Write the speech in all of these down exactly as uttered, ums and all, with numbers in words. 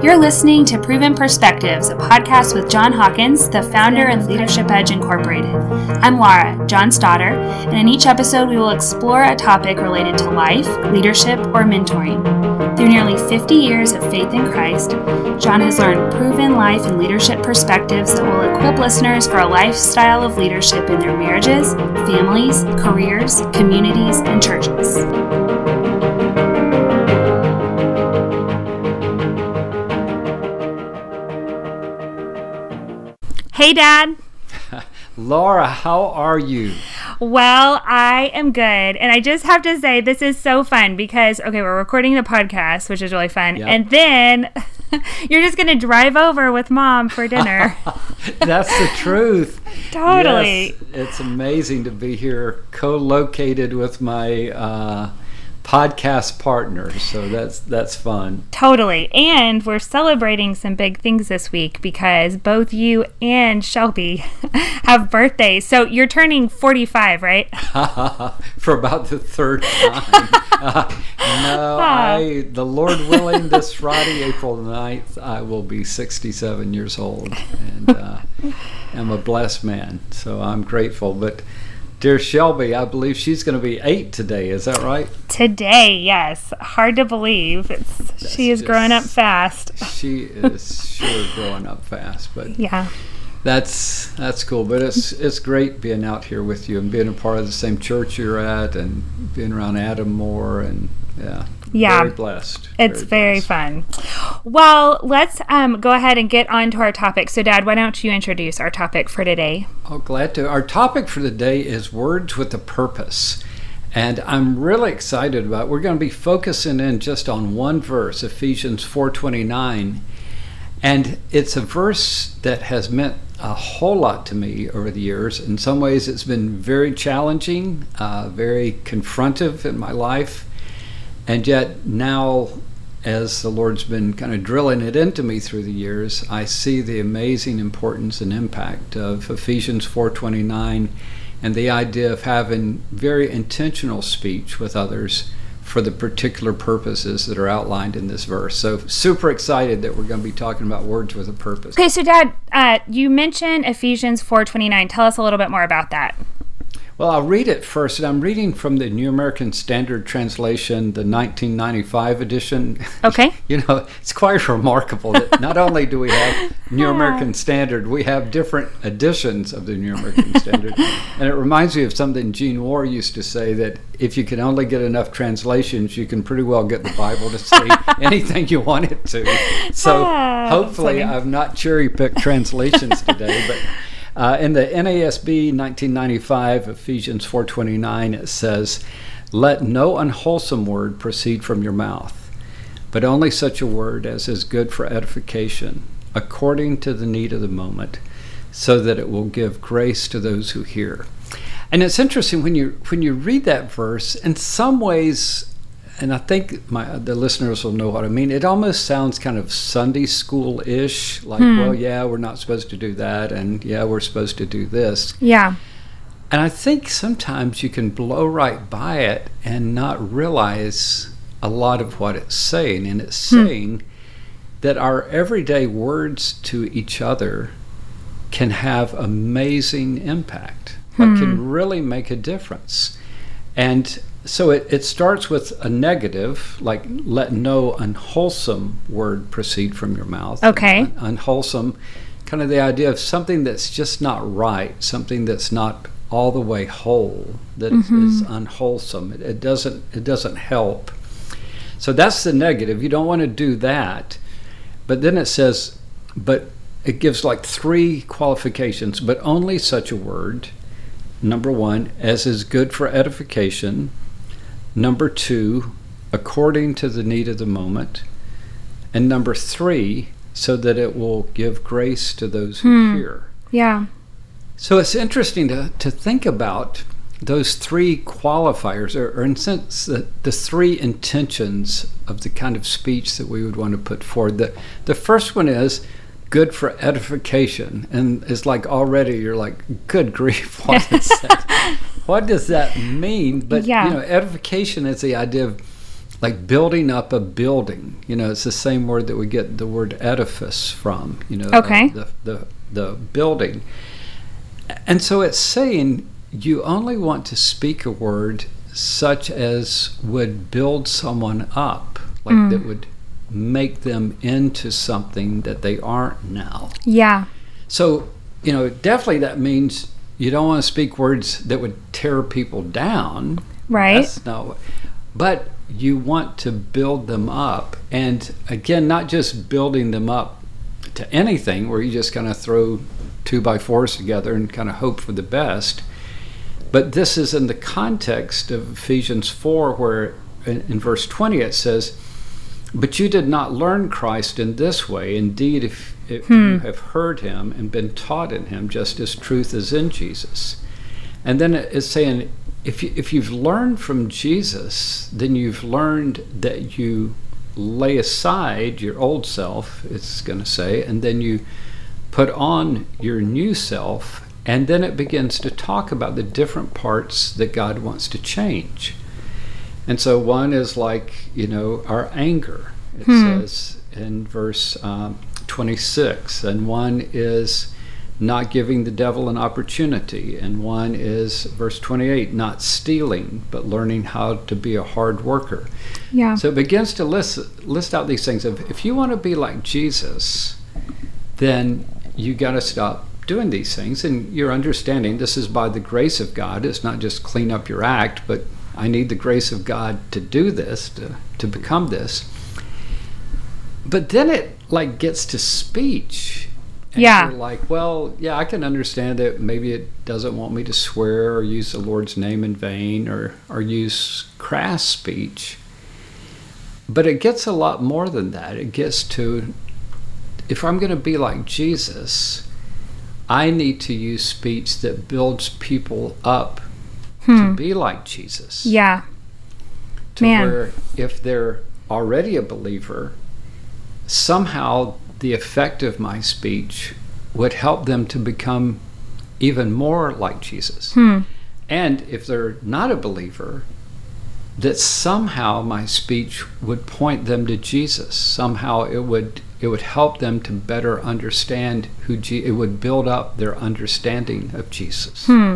You're listening to Proven Perspectives, a podcast with John Hawkins, the founder of Leadership Edge Incorporated. I'm Laura, John's daughter, and in each episode we will explore a topic related to life, leadership, or mentoring. Through nearly fifty years of faith in Christ, John has learned proven life and leadership perspectives that will equip listeners for a lifestyle of leadership in their marriages, families, careers, communities, and churches. Hey, Dad. Laura, how are you? Well, I am good. And I just have to say, this is so fun because, okay, we're recording the podcast, which is really fun. Yep. And then you're just going to drive over with Mom for dinner. That's the truth. Totally. Yes, it's amazing to be here co-located with my uh, podcast partners. So that's that's fun. Totally. And we're celebrating some big things this week because both you and Shelby have birthdays. So you're turning forty-five, right? For about the third time. uh, no, I, the Lord willing, this Friday, April ninth, I will be sixty-seven years old. And uh, I'm a blessed man. So I'm grateful. But dear Shelby, I believe she's going to be eight today. Is that right? Today, yes. Hard to believe. It's, she is just growing up fast. She is sure growing up fast. But yeah, that's that's cool. But it's it's great being out here with you and being a part of the same church you're at and being around Adam more and yeah. Yeah, very blessed. It's very, very fun. Well, let's um, go ahead and get on to our topic. So, Dad, why don't you introduce our topic for today? Oh, glad to. Our topic for today is words with a purpose. And I'm really excited about it. We're going to be focusing in just on one verse, Ephesians four twenty-nine. And it's a verse that has meant a whole lot to me over the years. In some ways, it's been very challenging, uh, very confrontive in my life. And yet now, as the Lord's been kind of drilling it into me through the years, I see the amazing importance and impact of Ephesians four twenty-nine and the idea of having very intentional speech with others for the particular purposes that are outlined in this verse. So super excited that we're going to be talking about words with a purpose. Okay, so Dad, uh, you mentioned Ephesians four twenty-nine. Tell us a little bit more about that. Well, I'll read it first, and I'm reading from the New American Standard Translation, the nineteen ninety-five edition. Okay. You know, it's quite remarkable that not only do we have New American Standard, we have different editions of the New American Standard. And it reminds me of something Gene Moore used to say, that if you can only get enough translations, you can pretty well get the Bible to say anything you want it to. So ah, hopefully I've not cherry-picked translations today, but Uh, in the N A S B nineteen ninety-five, Ephesians four twenty-nine, it says, "Let no unwholesome word proceed from your mouth, but only such a word as is good for edification, according to the need of the moment, so that it will give grace to those who hear." And it's interesting when you when you read that verse, in some ways, and I think my the listeners will know what I mean, it almost sounds kind of Sunday school-ish, like, hmm. well, yeah, we're not supposed to do that, and yeah, we're supposed to do this. Yeah. And I think sometimes you can blow right by it and not realize a lot of what it's saying. And it's hmm. saying that our everyday words to each other can have amazing impact, hmm. like can really make a difference. And so it, it starts with a negative, like let no unwholesome word proceed from your mouth. Okay. Un- unwholesome, kind of the idea of something that's just not right, something that's not all the way whole, that mm-hmm. is unwholesome. It, it doesn't it doesn't help. So that's the negative. You don't want to do that. But then it says, but it gives like three qualifications, but only such a word, number one, as is good for edification. Number two, according to the need of the moment. And number three, so that it will give grace to those who hmm. hear. Yeah. So it's interesting to, to think about those three qualifiers, or, or in a sense, the, the three intentions of the kind of speech that we would want to put forward. The, the first one is good for edification. And it's like already you're like, good grief, what is that? What does that mean? But, yeah. you know, edification is the idea of like building up a building. You know, it's the same word that we get the word edifice from, you know, okay. the, the, the, the building. And so it's saying you only want to speak a word such as would build someone up, like mm. that would make them into something that they aren't now. Yeah. So, you know, definitely that means you don't want to speak words that would tear people down. Right. That's not, but you want to build them up. And again, not just building them up to anything where you just kind of throw two by fours together and kind of hope for the best. But this is in the context of Ephesians four, where in, in verse twenty it says, "But you did not learn Christ in this way. Indeed, if, if hmm. you have heard him and been taught in him, just as truth is in Jesus." And then it's saying, if you, if you've learned from Jesus, then you've learned that you lay aside your old self, it's going to say, and then you put on your new self, and then it begins to talk about the different parts that God wants to change. And so one is like, you know, our anger, it hmm. says in verse um, twenty-six, and one is not giving the devil an opportunity, and one is, verse twenty-eight, not stealing, but learning how to be a hard worker. Yeah. So it begins to list, list out these things of, if you want to be like Jesus, then you got to stop doing these things, and you're understanding this is by the grace of God. It's not just clean up your act, but I need the grace of God to do this, to, to become this. But then it like gets to speech. And yeah. you're like, well, yeah, I can understand that maybe it doesn't want me to swear or use the Lord's name in vain or, or use crass speech. But it gets a lot more than that. It gets to, if I'm going to be like Jesus, I need to use speech that builds people up hmm. to be like Jesus. Yeah. To Man. where if they're already a believer, somehow the effect of my speech would help them to become even more like Jesus. Hmm. And if they're not a believer, that somehow my speech would point them to Jesus. Somehow it would it would help them to better understand who Je- it would build up their understanding of Jesus. Hmm.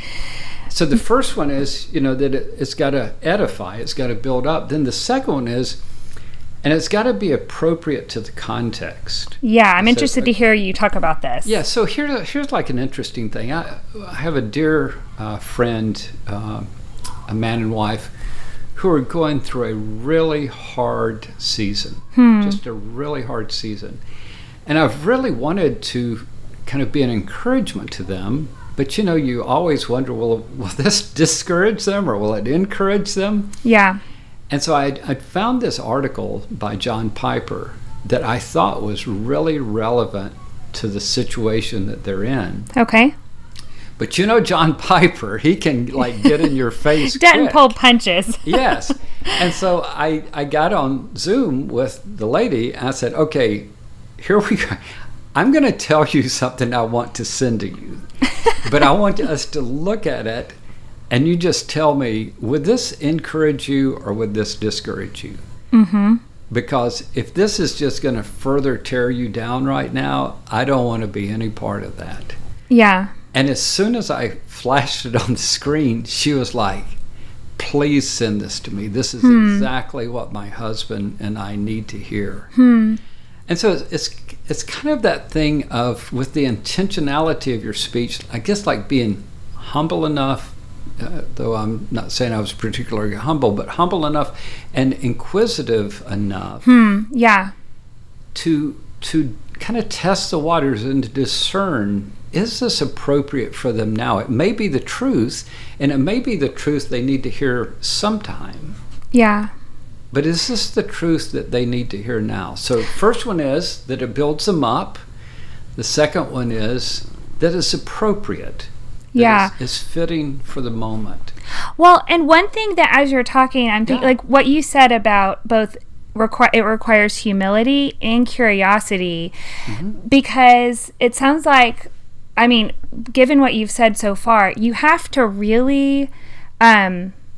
So the first one is, you know, that it, it's got to edify, it's got to build up. Then the second one is, and it's got to be appropriate to the context. Yeah, I'm so, interested to hear you talk about this. Yeah, so here, here's like an interesting thing. I, I have a dear uh, friend, uh, a man and wife, who are going through a really hard season, hmm. just a really hard season. And I've really wanted to kind of be an encouragement to them, but you know, you always wonder, well, will this discourage them or will it encourage them? Yeah. And so I I found this article by John Piper that I thought was really relevant to the situation that they're in. Okay. But you know John Piper, he can like get in your face Doesn't quick. pull punches. Yes. And so I, I got on Zoom with the lady and I said, okay, here we go. I'm going to tell you something I want to send to you. But I want us to look at it and you just tell me, would this encourage you or would this discourage you? Mm-hmm. Because if this is just going to further tear you down right now, I don't want to be any part of that. Yeah. And as soon as I flashed it on the screen, she was like, please send this to me. This is hmm. exactly what my husband and I need to hear. Hmm. And so it's it's kind of that thing of, with the intentionality of your speech, I guess like being humble enough, uh, though I'm not saying I was particularly humble, but humble enough and inquisitive enough hmm. yeah. to to kind of test the waters and to discern, is this appropriate for them now? It may be the truth, and it may be the truth they need to hear sometime. Yeah. But is this the truth that they need to hear now? So first one is that it builds them up. The second one is that it's appropriate. That yeah. It's, it's fitting for the moment. Well, and one thing that as you're talking, I'm thinking, yeah. like what you said about both requ- it requires humility and curiosity, mm-hmm. because it sounds like, I mean, given what you've said so far, you have to really um,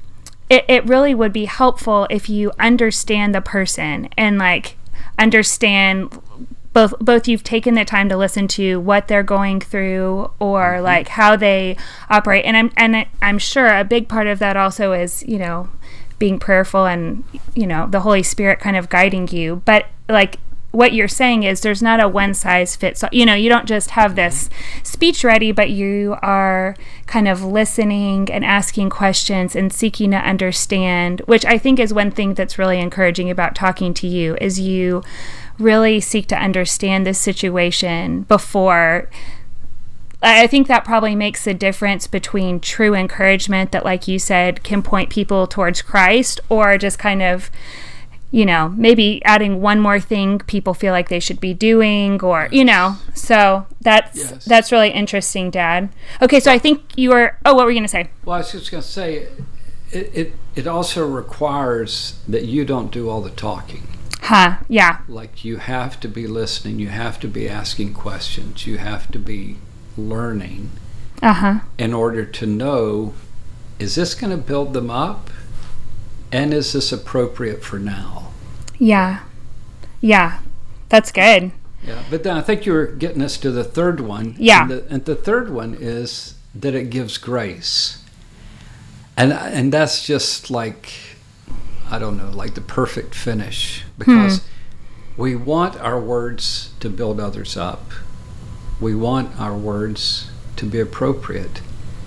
it, it really would be helpful if you understand the person and like understand both both you've taken the time to listen to what they're going through or mm-hmm. like how they operate. And I'm and I'm sure a big part of that also is, you know, being prayerful and, you know, the Holy Spirit kind of guiding you. But like what you're saying is there's not a one size fits all. You know, you don't just have this speech ready, but you are kind of listening and asking questions and seeking to understand, which I think is one thing that's really encouraging about talking to you, is you really seek to understand this situation before. I think that probably makes the difference between true encouragement that, like you said, can point people towards Christ, or just kind of, you know, maybe adding one more thing people feel like they should be doing, or, yes. you know, so that's, yes. that's really interesting, Dad. Okay. So I think you were, oh, what were you going to say? Well, I was just going to say, it, it, it also requires that you don't do all the talking. Huh. Yeah. Like you have to be listening. You have to be asking questions. You have to be learning uh-huh. in order to know, is this going to build them up? And is this appropriate for now? Yeah. Yeah. That's good. Yeah. But then I think you were getting us to the third one. Yeah. And the, and the third one is that it gives grace. And and that's just like, I don't know, like the perfect finish. Because hmm. we want our words to build others up. We want our words to be appropriate.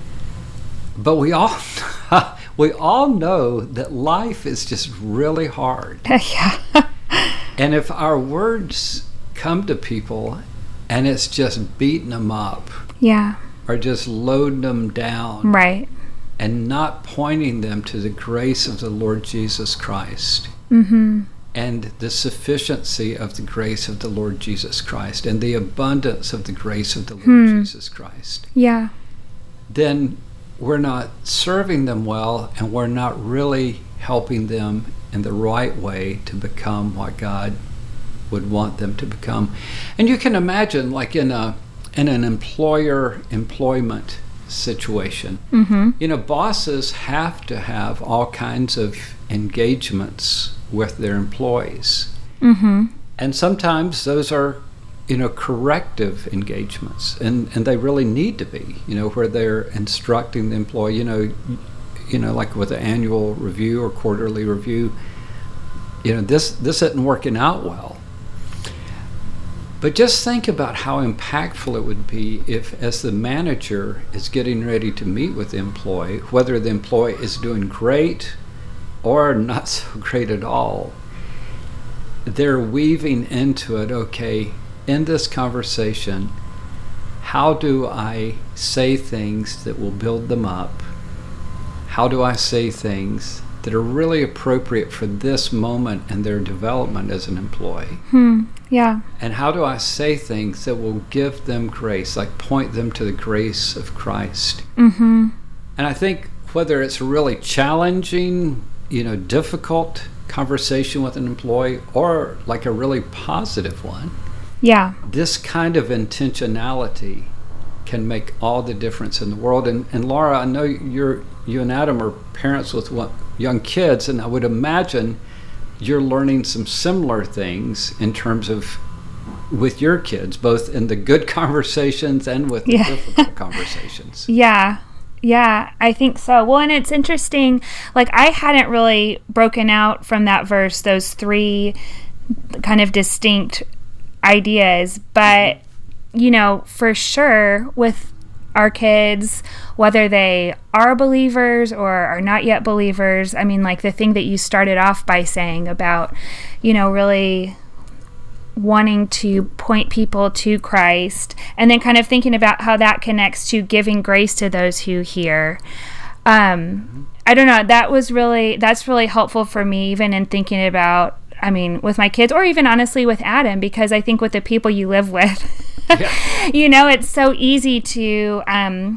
But we all we all know that life is just really hard. Yeah. And if our words come to people and it's just beating them up, yeah, or just loading them down, right, and not pointing them to the grace of the Lord Jesus Christ, mm-hmm. and the sufficiency of the grace of the Lord Jesus Christ, and the abundance of the grace of the Lord hmm. Jesus Christ, yeah, then we're not serving them well, and we're not really helping them in the right way to become what God would want them to become. And you can imagine, like in a in an employer-employment situation, mm-hmm. you know, bosses have to have all kinds of engagements with their employees. Mm-hmm. And sometimes those are, you know, corrective engagements, and, and they really need to be, you know, where they're instructing the employee, you know, you know, like with an annual review or quarterly review, you know, this, this isn't working out well. But just think about how impactful it would be if, as the manager is getting ready to meet with the employee, whether the employee is doing great or not so great at all, they're weaving into it, okay, in this conversation, how do I say things that will build them up? How do I say things that are really appropriate for this moment in their development as an employee? Hmm. Yeah. And how do I say things that will give them grace, like point them to the grace of Christ? Mm-hmm. And I think whether it's a really challenging, you know, difficult conversation with an employee or like a really positive one, yeah, this kind of intentionality can make all the difference in the world. And, and Laura, I know you're you and Adam are parents with one, young kids, and I would imagine you're learning some similar things in terms of with your kids, both in the good conversations and with the yeah. difficult conversations. Yeah. Yeah, I think so. Well, and it's interesting, like I hadn't really broken out from that verse those three kind of distinct ideas, but you know, for sure with our kids, whether they are believers or are not yet believers, I mean, like the thing that you started off by saying about, you know, really wanting to point people to Christ, and then kind of thinking about how that connects to giving grace to those who hear. Um, I don't know, that was really, that's really helpful for me, even in thinking about, I mean, with my kids, or even honestly with Adam, because I think with the people you live with, yeah. you know, it's so easy to, um,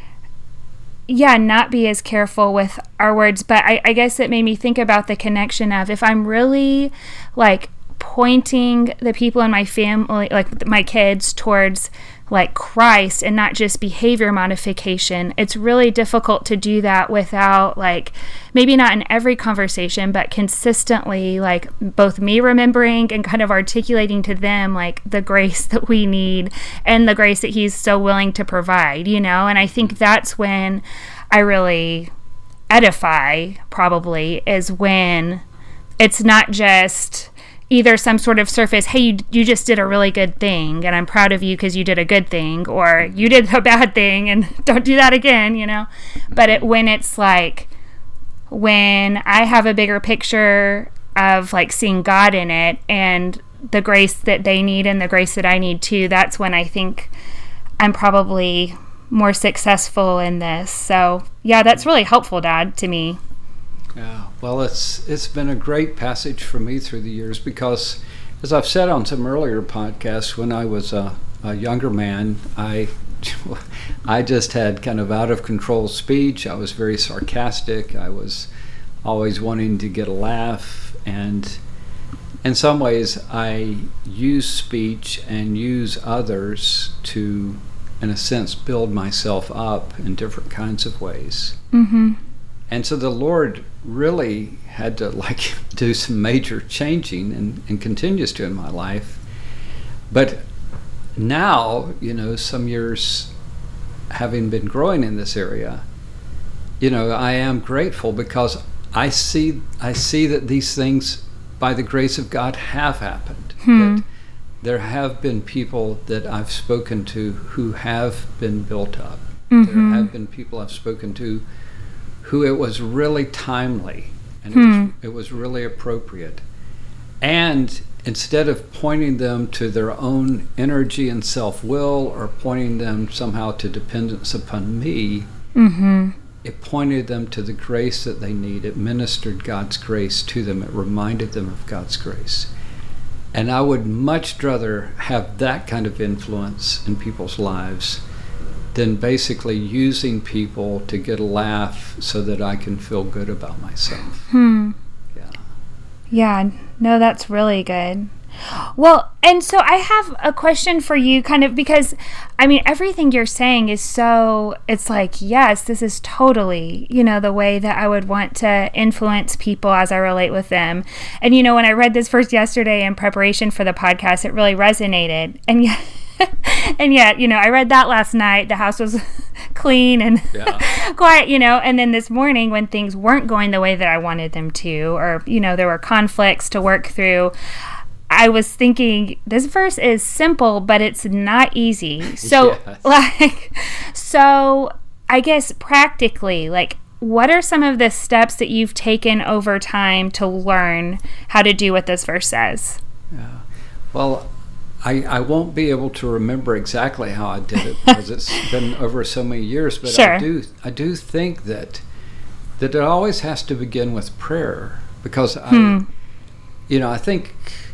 yeah, not be as careful with our words. But I, I guess it made me think about the connection of if I'm really like pointing the people in my family, like my kids, towards like Christ and not just behavior modification. It's really difficult to do that without, like, maybe not in every conversation, but consistently, like, both me remembering and kind of articulating to them, like, the grace that we need and the grace that he's so willing to provide, you know? And I think that's when I really edify, probably, is when it's not just either some sort of surface, hey, you, you just did a really good thing and I'm proud of you because you did a good thing, or you did a bad thing and don't do that again, you know? But it, when it's like, when I have a bigger picture of like seeing God in it and the grace that they need and the grace that I need too, that's when I think I'm probably more successful in this. So yeah, that's really helpful, Dad, to me. Yeah, well, it's it's been a great passage for me through the years because, as I've said on some earlier podcasts, when I was a, a younger man, I I just had kind of out of control speech. I was very sarcastic. I was always wanting to get a laugh, and in some ways, I use speech and use others to, in a sense, build myself up in different kinds of ways. Mm-hmm. And so the Lord really had to like do some major changing and, and continues to in my life. But now, you know, some years having been growing in this area, you know, I am grateful because I see I see that these things, by the grace of God, have happened. Hmm. That there have been people that I've spoken to who have been built up. Mm-hmm. There have been people I've spoken to who it was really timely and Hmm. it, was, it was really appropriate. And instead of pointing them to their own energy and self-will or pointing them somehow to dependence upon me, Mm-hmm. it pointed them to the grace that they need. It ministered God's grace to them. It reminded them of God's grace. And I would much rather have that kind of influence in people's lives than basically using people to get a laugh so that I can feel good about myself. Hmm. Yeah. Yeah, no, that's really good. Well, and so I have a question for you, kind of, because, I mean, everything you're saying is so, it's like, yes, this is totally, you know, the way that I would want to influence people as I relate with them. And, you know, when I read this verse yesterday in preparation for the podcast, it really resonated. And yet, and yet, you know, I read that last night. The house was clean and Yeah. quiet, you know, and then this morning when things weren't going the way that I wanted them to, or, you know, there were conflicts to work through, I was thinking, this verse is simple, but it's not easy. So, Yes. like, so I guess practically, like, what are some of the steps that you've taken over time to learn how to do what this verse says? Yeah. Well, I, I won't be able to remember exactly how I did it because it's been over so many years, but Sure. I do I do think that that it always has to begin with prayer because I Hmm. you know, I think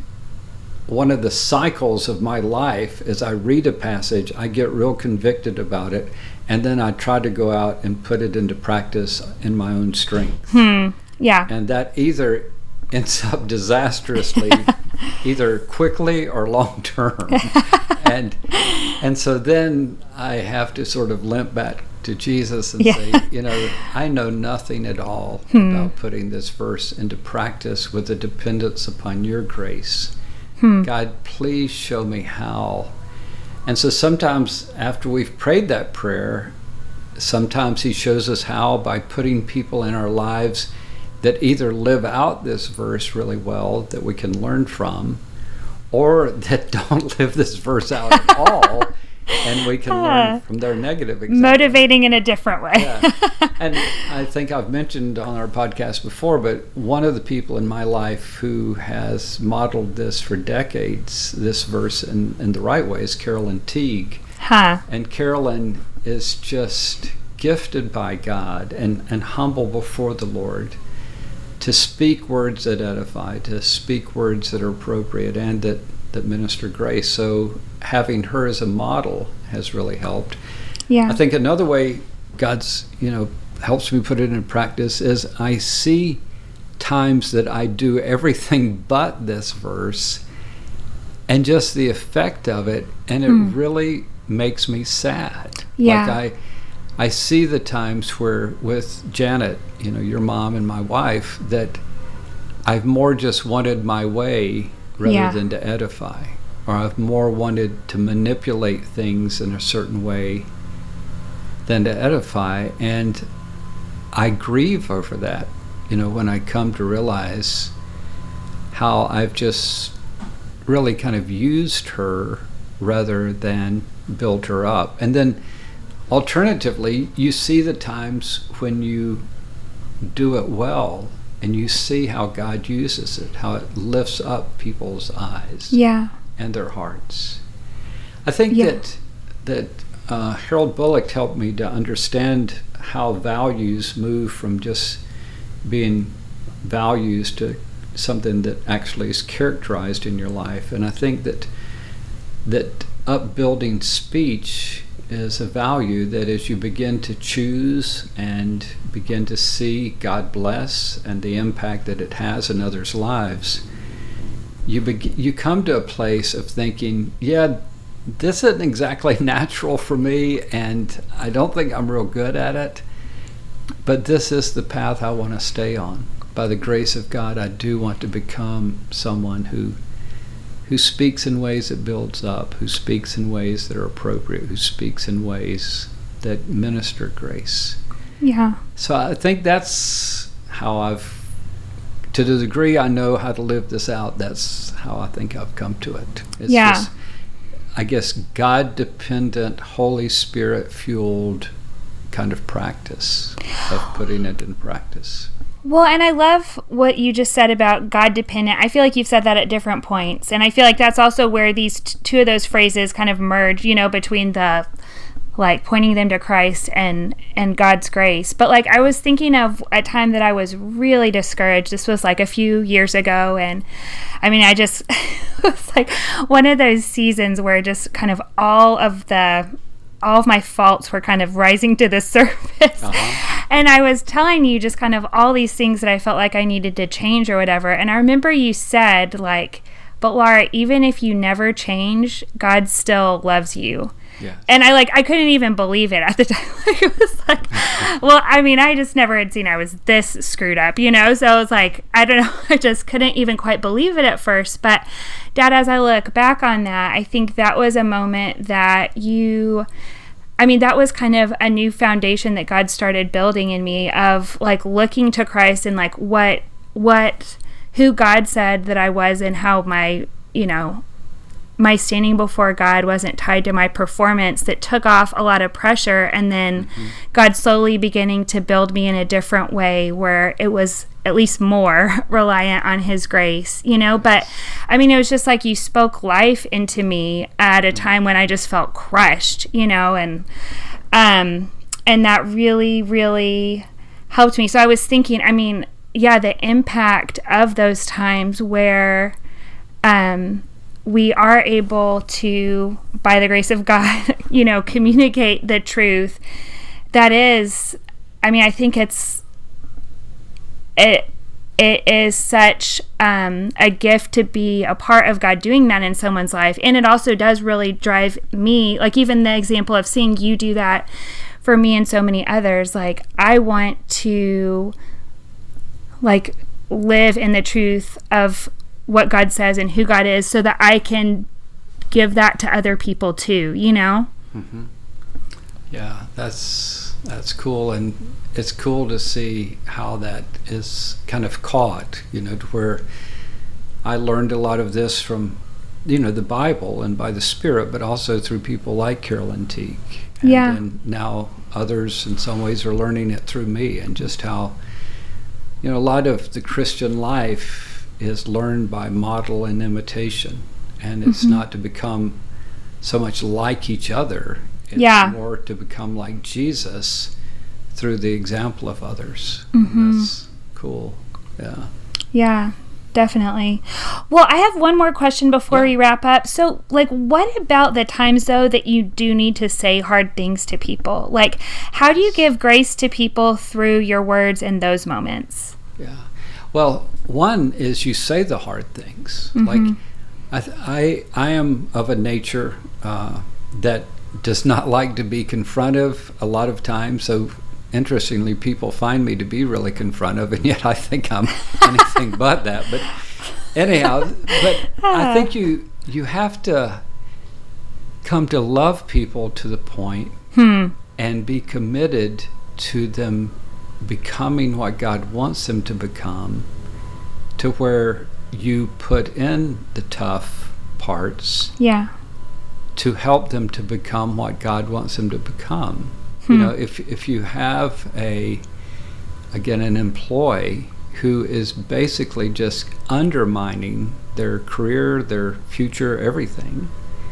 one of the cycles of my life is I read a passage, I get real convicted about it, and then I try to go out and put it into practice in my own strength. Hmm. Yeah. And that either ends up disastrously, either quickly or long term. and and so then I have to sort of limp back to Jesus and Yeah. say, you know, I know nothing at all Hmm. about putting this verse into practice with a dependence upon your grace. Hmm. God, please show me how. And so sometimes after we've prayed that prayer, sometimes he shows us how by putting people in our lives that either live out this verse really well that we can learn from, or that don't live this verse out at all, and we can learn from their negative examples. Motivating in a different way. Yeah. And I think I've mentioned on our podcast before, but one of the people in my life who has modeled this for decades, this verse in, in the right way, is Carolyn Teague. Huh. And Carolyn is just gifted by God and, and humble before the Lord to speak words that edify, to speak words that are appropriate and that, that minister grace. So having her as a model has really helped. Yeah. I think another way God's, you know, helps me put it in practice is I see times that I do everything but this verse, and just the effect of it, and it mm. really makes me sad. Yeah. Like I I see the times where with Janet, you know, your mom and my wife, that I've more just wanted my way rather yeah. than to edify, or I've more wanted to manipulate things in a certain way than to edify, and I grieve over that, you know, when I come to realize how I've just really kind of used her rather than built her up. And then alternatively, you see the times when you do it well, and you see how God uses it, how it lifts up people's eyes yeah. and their hearts. I think yeah. that that uh, Harold Bullock helped me to understand how values move from just being values to something that actually is characterized in your life. And I think that that upbuilding speech is a value that as you begin to choose and begin to see God bless and the impact that it has in others' lives, you be- you come to a place of thinking, yeah, this isn't exactly natural for me, and I don't think I'm real good at it, but this is the path I want to stay on. By the grace of God, I do want to become someone who who speaks in ways that builds up, who speaks in ways that are appropriate, who speaks in ways that minister grace. Yeah. So I think that's how I've, to the degree I know how to live this out, that's how I think I've come to it. It's yeah. just, I guess, God-dependent, Holy Spirit-fueled kind of practice of putting it in practice. Well, and I love what you just said about God-dependent. I feel like you've said that at different points. And I feel like that's also where these t- two of those phrases kind of merge, you know, between the, like, pointing them to Christ and, and God's grace. But, like, I was thinking of a time that I was really discouraged. This was, like, a few years ago. And, I mean, I just, it was, like, one of those seasons where just kind of all of the... all of my faults were kind of rising to the surface. Uh-huh. And I was telling you just kind of all these things that I felt like I needed to change or whatever. And I remember you said, like, but Laura, even if you never change, God still loves you. Yes. And I like, I couldn't even believe it at the time. Like, it was like, well, I mean, I just never had seen I was this screwed up, you know? So I was like, I don't know. I just couldn't even quite believe it at first. But Dad, as I look back on that, I think that was a moment that you, I mean, that was kind of a new foundation that God started building in me of like looking to Christ and like what, what, who God said that I was and how my, you know, my standing before God wasn't tied to my performance. That took off a lot of pressure. And then mm-hmm. God slowly beginning to build me in a different way where it was at least more reliant on his grace, you know? But I mean, it was just like you spoke life into me at a time when I just felt crushed, you know, and, um, and that really, really helped me. So I was thinking, I mean, yeah, the impact of those times where, um, we are able to, by the grace of God, you know, communicate the truth. That is, I mean, I think it's, it, it is such um, a gift to be a part of God doing that in someone's life. And it also does really drive me, like even the example of seeing you do that for me and so many others. Like, I want to, like, live in the truth of what God says and who God is so that I can give that to other people too, you know? Mm-hmm. Yeah, that's that's cool. And it's cool to see how that is kind of caught, you know, to where I learned a lot of this from, you know, the Bible and by the Spirit, but also through people like Carolyn Teague. And yeah. then now others in some ways are learning it through me, and just how, you know, a lot of the Christian life is learned by model and imitation, and it's mm-hmm. not to become so much like each other. It's yeah. more to become like Jesus through the example of others. Mm-hmm. And that's cool. Yeah. Yeah, definitely. Well, I have one more question before yeah. we wrap up. So, like, what about the times, though, that you do need to say hard things to people? Like, how do you give grace to people through your words in those moments? Yeah. Well, one is you say the hard things. Mm-hmm. Like, I, th- I, I am of a nature uh, that does not like to be confrontive a lot of times. So, interestingly, people find me to be really confrontive, and yet I think I'm anything but that. But anyhow, but I think you you have to come to love people to the point Hmm. and be committed to them becoming what God wants them to become, to where you put in the tough parts Yeah. to help them to become what God wants them to become. Hmm. You know, if if you have a, again, an employee who is basically just undermining their career, their future, everything,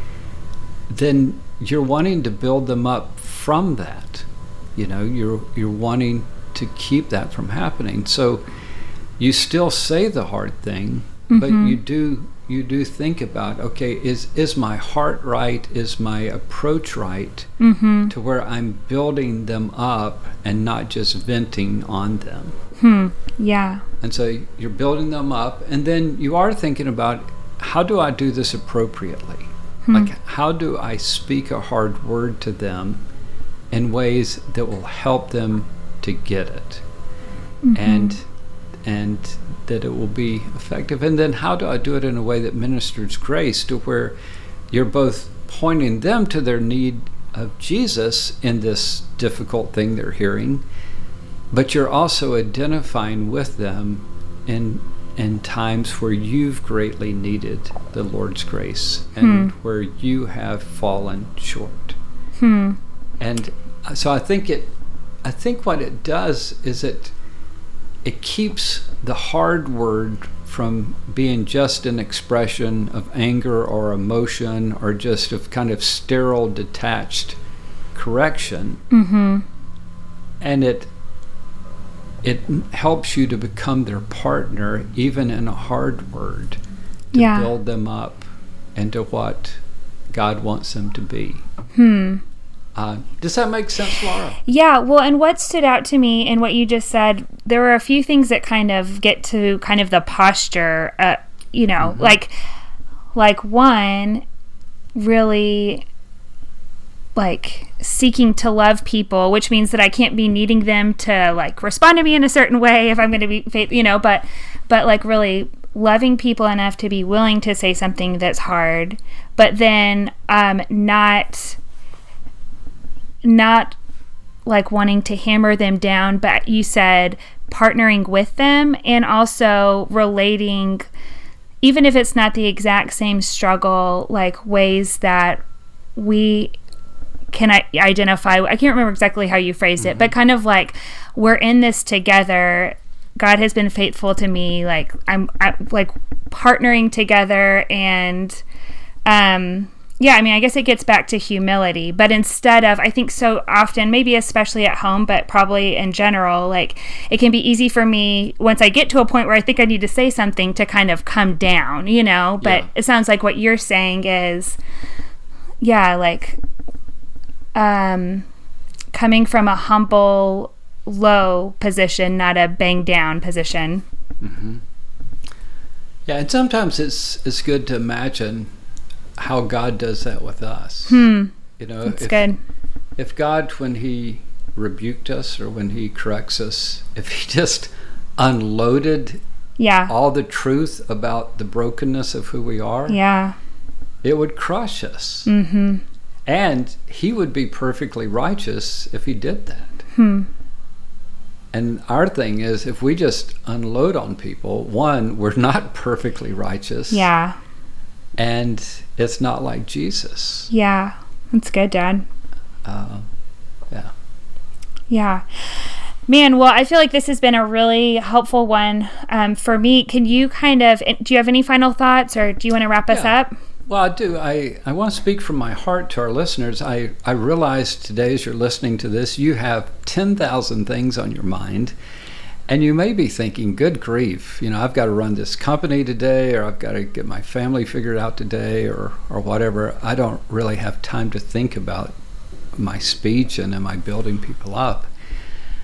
then you're wanting to build them up from that. You know, you're you're wanting to keep that from happening. So you still say the hard thing, Mm-hmm. but you do you do think about, okay, is is my heart right? Is my approach right? Mm-hmm. To where I'm building them up and not just venting on them. Hmm. Yeah. And so you're building them up, and then you are thinking about, how do I do this appropriately? Hmm. Like, how do I speak a hard word to them in ways that will help them to get it? Mm-hmm. And and that it will be effective. And then how do I do it in a way that ministers grace, to where you're both pointing them to their need of Jesus in this difficult thing they're hearing, but you're also identifying with them in in times where you've greatly needed the Lord's grace and Hmm. where you have fallen short. Hmm. And so I think it I think what it does is it it keeps the hard word from being just an expression of anger or emotion or just of kind of sterile, detached correction. Mm-hmm. And it it helps you to become their partner, even in a hard word, to Yeah. build them up into what God wants them to be. Hmm. Uh, does that make sense, Laura? Yeah, well, and what stood out to me in what you just said, there were a few things that kind of get to kind of the posture, uh, you know, Mm-hmm. like, like one, really, like, seeking to love people, which means that I can't be needing them to, like, respond to me in a certain way if I'm going to be, faith- you know, but, but, like, really loving people enough to be willing to say something that's hard, but then um, not... not like wanting to hammer them down, but you said partnering with them and also relating, even if it's not the exact same struggle, like ways that we can I- identify. I can't remember exactly how you phrased it, but kind of like, we're in this together. God has been faithful to me. Like I'm I, like partnering together and, um, yeah, I mean, I guess it gets back to humility, but instead of, I think so often, maybe especially at home, but probably in general, like it can be easy for me once I get to a point where I think I need to say something to kind of come down, you know, but Yeah. it sounds like what you're saying is, yeah, like um, coming from a humble, low position, not a bang down position. Mm-hmm. Yeah, and sometimes it's it's good to imagine how God does that with us. Hmm. You know, That's if, good. if God, when he rebuked us or when he corrects us, if he just unloaded Yeah. all the truth about the brokenness of who we are, Yeah. it would crush us. Mm-hmm. And he would be perfectly righteous if he did that. Hmm. And our thing is, if we just unload on people, one, we're not perfectly righteous. Yeah. And it's not like Jesus. Yeah. That's good, Dad. Uh, yeah. Yeah. Man, well, I feel like this has been a really helpful one um, for me. Can you kind of, do you have any final thoughts, or do you want to wrap us Yeah. up? Well, I do. I, I want to speak from my heart to our listeners. I, I realize today, as you're listening to this, you have ten thousand things on your mind. And you may be thinking, good grief, you know, I've got to run this company today, or I've got to get my family figured out today, or, or whatever. I don't really have time to think about my speech, and am I building people up?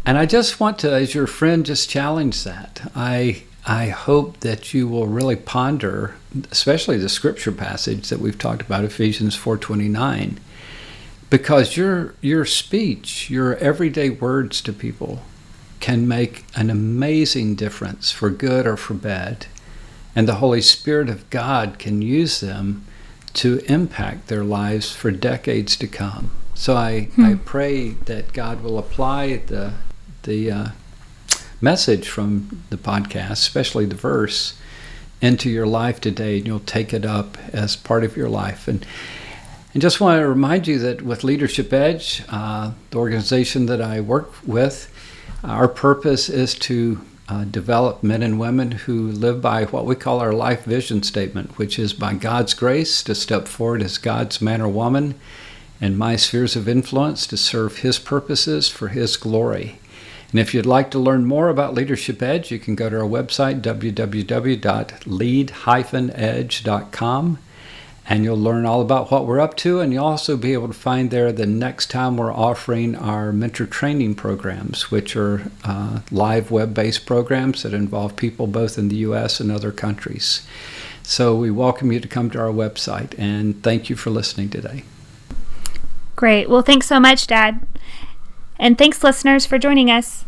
And I just want to, as your friend, just challenge that. I I hope that you will really ponder, especially the scripture passage that we've talked about, Ephesians four twenty-nine, because your your speech, your everyday words to people can make an amazing difference for good or for bad. And the Holy Spirit of God can use them to impact their lives for decades to come. So I, hmm. I pray that God will apply the the uh, message from the podcast, especially the verse, into your life today, and you'll take it up as part of your life. And and just want to remind you that with Leadership Edge, uh, the organization that I work with, our purpose is to uh, develop men and women who live by what we call our life vision statement, which is by God's grace to step forward as God's man or woman in my spheres of influence to serve His purposes for His glory. And if you'd like to learn more about Leadership Edge, you can go to our website, w w w dot lead dash edge dot com, and you'll learn all about what we're up to, and you'll also be able to find there the next time we're offering our mentor training programs, which are uh, live web-based programs that involve people both in the U S and other countries. So we welcome you to come to our website, and thank you for listening today. Great. Well, thanks so much, Dad. And thanks, listeners, for joining us.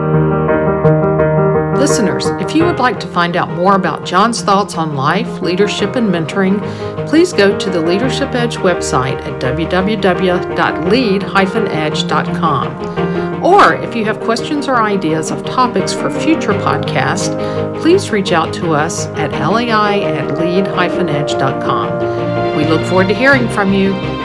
Listeners, if you would like to find out more about John's thoughts on life, leadership, and mentoring, please go to the Leadership Edge website at w w w dot lead dash edge dot com. Or if you have questions or ideas of topics for future podcasts, please reach out to us at l a i at lead dash edge dot com. We look forward to hearing from you.